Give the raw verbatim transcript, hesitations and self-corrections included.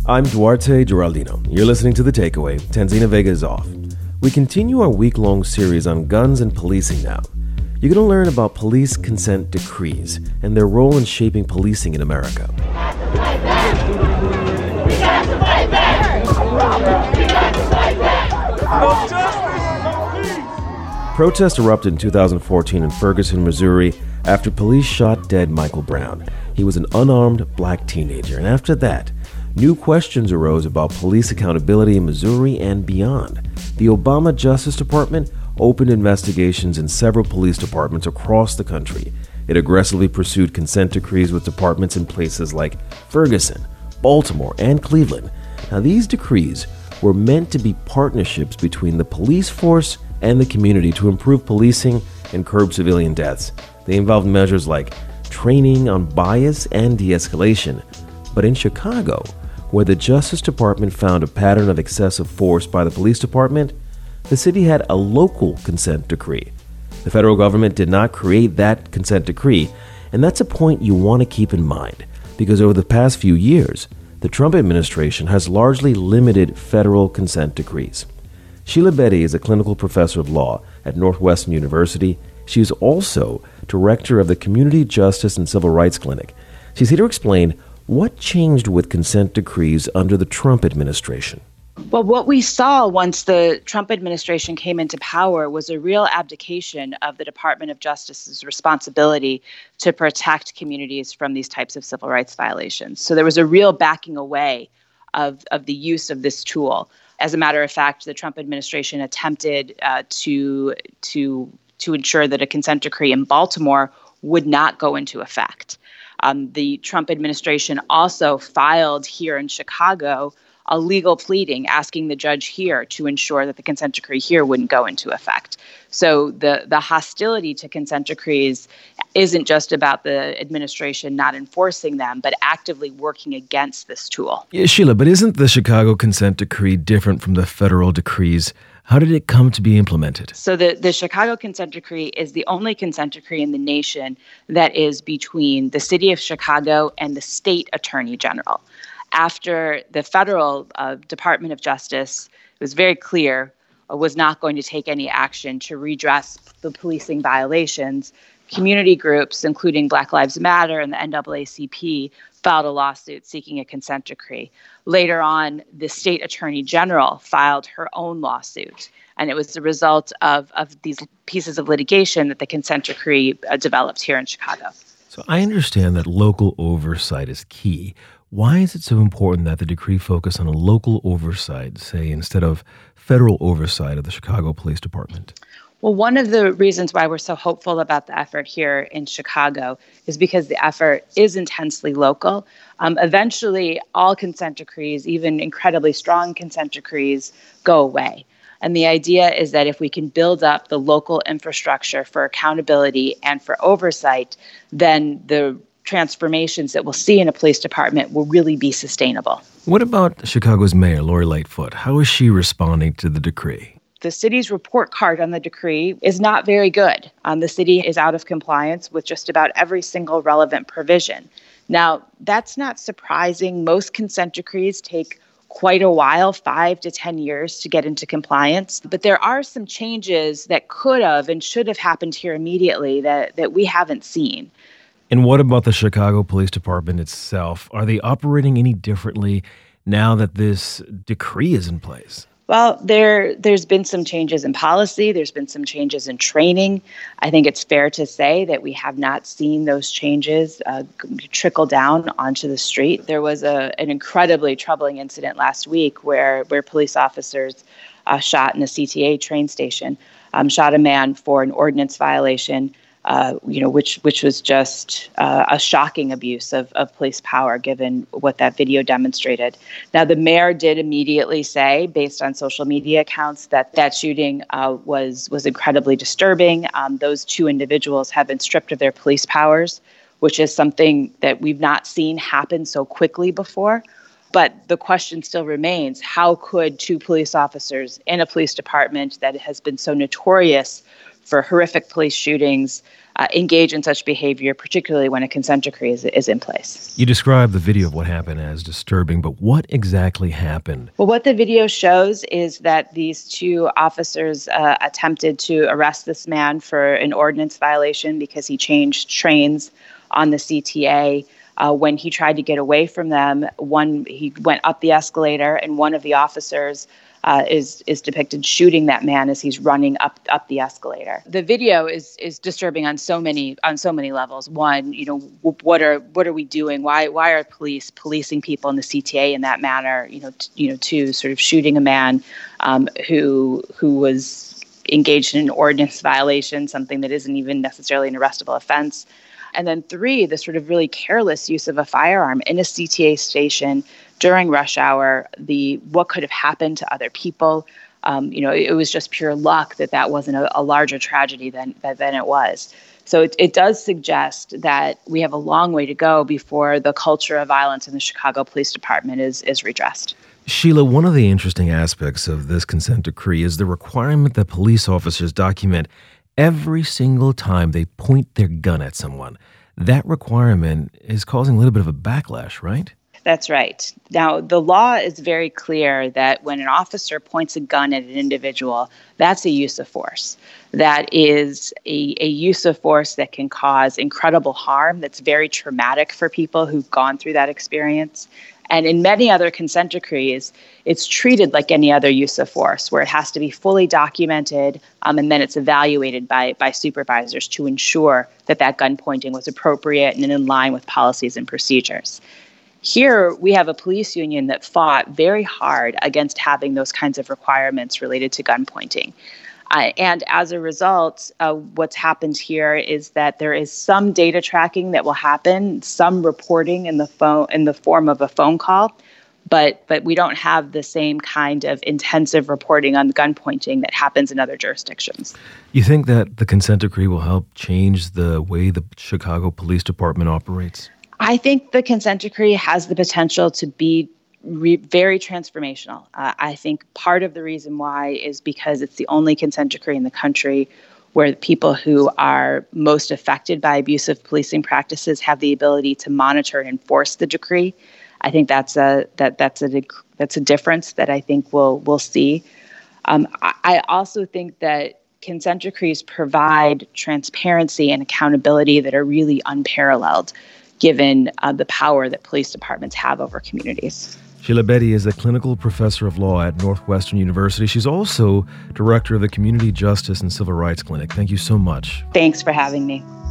I'm Duarte Geraldino. You're listening to The Takeaway. Tanzina Vega is off. We continue our week-long series on guns and policing now. You're going to learn about police consent decrees and their role in shaping policing in America. We have to fight back! We have to fight back! We have to fight back! No justice, no peace! Protests erupted in two thousand fourteen in Ferguson, Missouri, after police shot dead Michael Brown. He was an unarmed black teenager, and after that, new questions arose about police accountability in Missouri and beyond. The Obama Justice Department opened investigations in several police departments across the country. It aggressively pursued consent decrees with departments in places like Ferguson, Baltimore, and Cleveland. Now, these decrees were meant to be partnerships between the police force and the community to improve policing and curb civilian deaths. They involved measures like training on bias and de-escalation. But in Chicago, where the Justice Department found a pattern of excessive force by the police department, the city had a local consent decree. The federal government did not create that consent decree, and that's a point you want to keep in mind, because over the past few years, the Trump administration has largely limited federal consent decrees. Sheila Betty is a clinical professor of law at Northwestern University. She is also director of the Community Justice and Civil Rights Clinic. She's here to explain what changed with consent decrees under the Trump administration. Well, what we saw once the Trump administration came into power was a real abdication of the Department of Justice's responsibility to protect communities from these types of civil rights violations. So there was a real backing away of, of the use of this tool. As a matter of fact, the Trump administration attempted uh, to, to, to ensure that a consent decree in Baltimore would not go into effect. Um, the Trump administration also filed here in Chicago a legal pleading asking the judge here to ensure that the consent decree here wouldn't go into effect. So the, the hostility to consent decrees isn't just about the administration not enforcing them, but actively working against this tool. Yeah, Sheila, but isn't the Chicago consent decree different from the federal decrees? How did it come to be implemented? So the, the Chicago consent decree is the only consent decree in the nation that is between the city of Chicago and the state attorney general. After the federal uh, Department of Justice, it was very clear, uh, was not going to take any action to redress the policing violations, community groups, including Black Lives Matter and the N double A C P, filed a lawsuit seeking a consent decree. Later on, the state attorney general filed her own lawsuit. And it was the result of, of these pieces of litigation that the consent decree uh, developed here in Chicago. So I understand that local oversight is key. Why is it so important that the decree focus on a local oversight, say, instead of federal oversight of the Chicago Police Department? Well, one of the reasons why we're so hopeful about the effort here in Chicago is because the effort is intensely local. Um, eventually, all consent decrees, even incredibly strong consent decrees, go away. And the idea is that if we can build up the local infrastructure for accountability and for oversight, then the transformations that we'll see in a police department will really be sustainable. What about Chicago's mayor, Lori Lightfoot? How is she responding to the decree? The city's report card on the decree is not very good. Um, the city is out of compliance with just about every single relevant provision. Now, that's not surprising. Most consent decrees take quite a while, five to ten years to get into compliance. But there are some changes that could have and should have happened here immediately that, that we haven't seen. And what about the Chicago Police Department itself? Are they operating any differently now that this decree is in place? Well, there, there's been some changes in policy. There's been some changes in training. I think it's fair to say that we have not seen those changes uh, trickle down onto the street. There was a, an incredibly troubling incident last week where, where police officers uh, shot in a C T A train station, um, shot a man for an ordinance violation. Uh, you know, which which was just uh, a shocking abuse of, of police power, given what that video demonstrated. Now, the mayor did immediately say, based on social media accounts, that that shooting uh, was was incredibly disturbing. Um, those two individuals have been stripped of their police powers, which is something that we've not seen happen so quickly before. But the question still remains, how could two police officers in a police department that has been so notorious for horrific police shootings uh, engage in such behavior, particularly when a consent decree is, is in place. You describe the video of what happened as disturbing, but what exactly happened? Well, what the video shows is that these two officers uh, attempted to arrest this man for an ordinance violation because he changed trains on the C T A. Uh, when he tried to get away from them, one he went up the escalator, and one of the officers uh, is is depicted shooting that man as he's running up up the escalator. The video is is disturbing on so many on so many levels. One, you know, what are what are we doing? Why why are police policing people in the C T A in that manner? You know, t- you know, two, sort of shooting a man um, who who was engaged in an ordinance violation, something that isn't even necessarily an arrestable offense. And then three, the sort of really careless use of a firearm in a C T A station during rush hour, the what could have happened to other people. Um, you know, it, it was just pure luck that that wasn't a, a larger tragedy than, than it was. So it, it does suggest that we have a long way to go before the culture of violence in the Chicago Police Department is, is redressed. Sheila, one of the interesting aspects of this consent decree is the requirement that police officers document every single time they point their gun at someone. That requirement is causing a little bit of a backlash, right? That's right. Now, the law is very clear that when an officer points a gun at an individual, that's a use of force. That is a, a use of force that can cause incredible harm, that's very traumatic for people who've gone through that experience. And in many other consent decrees, it's treated like any other use of force, where it has to be fully documented, um, and then it's evaluated by by supervisors to ensure that that gun pointing was appropriate and in line with policies and procedures. Here, we have a police union that fought very hard against having those kinds of requirements related to gun pointing. Uh, and as a result, uh, what's happened here is that there is some data tracking that will happen, some reporting in the phone in the form of a phone call, but but we don't have the same kind of intensive reporting on gun pointing that happens in other jurisdictions. You think that the consent decree will help change the way the Chicago Police Department operates? I think the consent decree has the potential to be Re- very transformational. Uh, I think part of the reason why is because it's the only consent decree in the country where the people who are most affected by abusive policing practices have the ability to monitor and enforce the decree. I think that's a that that's a that's a difference that I think we'll we'll see. Um, I, I also think that consent decrees provide transparency and accountability that are really unparalleled, given uh, the power that police departments have over communities. Sheila Betty is a clinical professor of law at Northwestern University. She's also director of the Community Justice and Civil Rights Clinic. Thank you so much. Thanks for having me.